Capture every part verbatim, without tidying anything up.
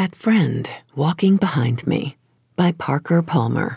That Friend Walking Behind Me by Parker Palmer.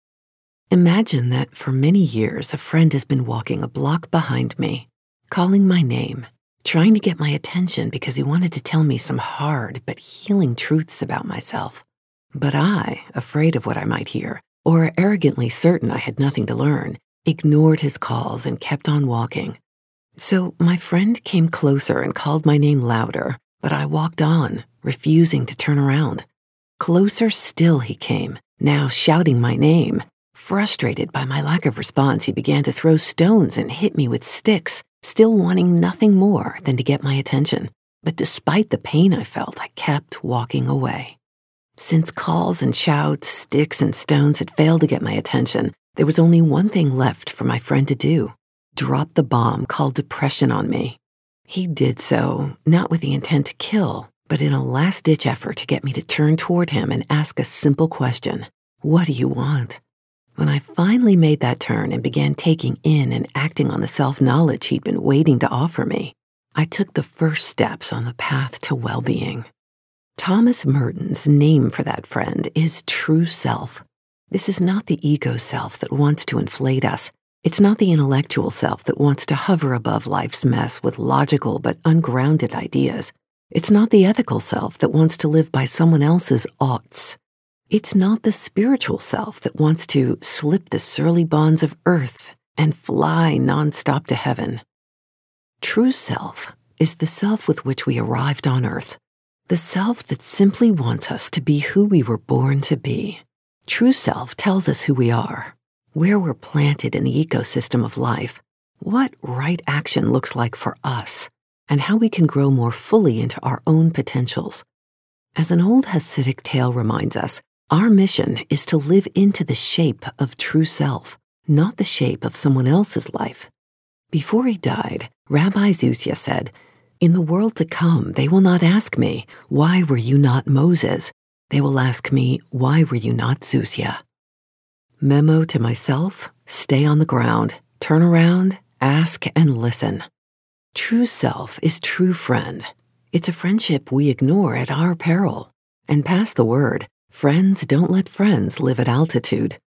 Imagine that for many years a friend has been walking a block behind me, calling my name, trying to get my attention because he wanted to tell me some hard but healing truths about myself. But I, afraid of what I might hear, or arrogantly certain I had nothing to learn, ignored his calls and kept on walking. So my friend came closer and called my name louder, but I walked on, refusing to turn around. Closer still he came, now shouting my name. Frustrated by my lack of response, he began to throw stones and hit me with sticks, still wanting nothing more than to get my attention. But despite the pain I felt, I kept walking away. Since calls and shouts, sticks and stones had failed to get my attention, there was only one thing left for my friend to do: drop the bomb called depression on me. He did so, not with the intent to kill, but in a last-ditch effort to get me to turn toward him and ask a simple question: what do you want? When I finally made that turn and began taking in and acting on the self-knowledge he'd been waiting to offer me, I took the first steps on the path to well-being. Thomas Merton's name for that friend is true self. This is not the ego self that wants to inflate us. It's not the intellectual self that wants to hover above life's mess with logical but ungrounded ideas. It's not the ethical self that wants to live by someone else's oughts. It's not the spiritual self that wants to slip the surly bonds of earth and fly nonstop to heaven. True self is the self with which we arrived on earth, the self that simply wants us to be who we were born to be. True self tells us who we are, where we're planted in the ecosystem of life, what right action looks like for us, and how we can grow more fully into our own potentials. As an old Hasidic tale reminds us, our mission is to live into the shape of true self, not the shape of someone else's life. Before he died, Rabbi Zusia said, "In the world to come, they will not ask me, 'Why were you not Moses?' They will ask me, 'Why were you not Zusia?'" Memo to myself: stay on the ground, turn around, ask and listen. True self is true friend. It's a friendship we ignore at our peril. And pass the word: friends don't let friends live at altitude.